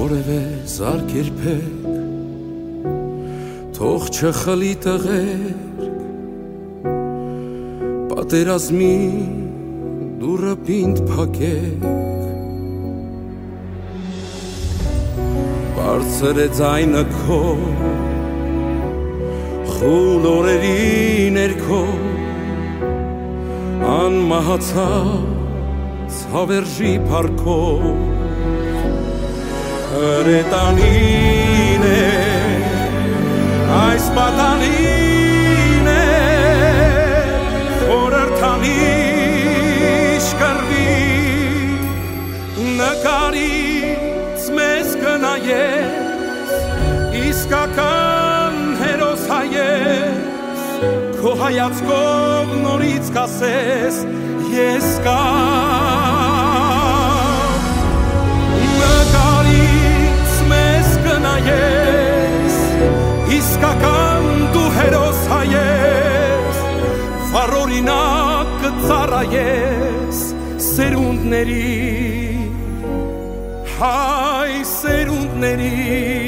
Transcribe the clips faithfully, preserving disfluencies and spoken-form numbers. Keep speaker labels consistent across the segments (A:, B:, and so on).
A: որևէ զարկերբեք թող չխլի տղերք պատերազմի դուրը պինդ փակեք բարձր է ձայնը քո խուլ օրերի ներքո անմահացած հավերժի փառքով հրետանին է այս պատանին է խորհրդանիշ կռվի նկարից մեզ կնայես իսկական հերոս հայես քո հայացքով նորից կասես ես կամ նկարից մեզ կնայես իսկական դու հերոս հայես վառօրինակ կծառայես սերունդների հայ սերունդների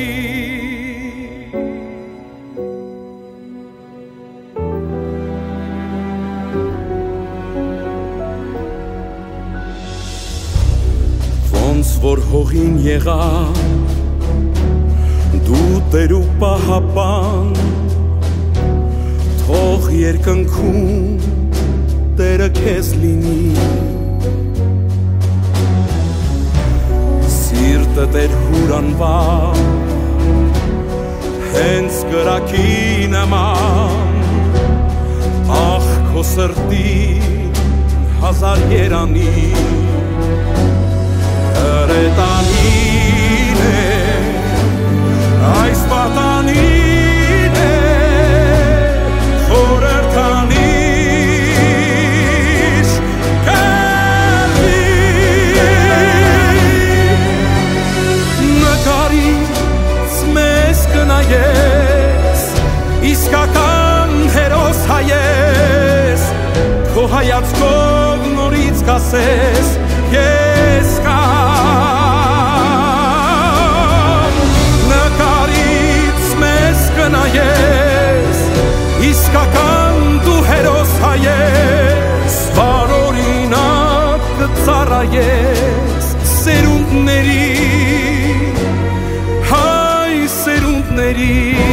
A: ոնց որ հողին եղա դու տեր ու պահապան թող երկնքում տերը քեզ լինի սիրտը տեր հուրանվար հենց կրակի նման ախ քո սրտին հազար երանի հրետանին է այս պատանին է խորհրդանիշ կռվի նկարից մեզ կնայես իսկական հերոս հայես քո հայացքով նորից կասես ես կամ նկարից մեզ կնայես իսկական դու հերոս հայես վառօրինակ կծառայես սերունդների հայ սերունդների